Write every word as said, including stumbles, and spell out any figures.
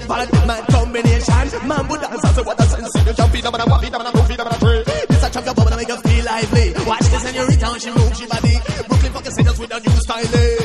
bad man combination. Man would dance and say what a sensation. Jump feet up and a walk feet up and a move feet up and a three. This a chunk of bubble and make her feel lively. Watch the senorita when she move she body. Brooklyn fucking singers with a new style.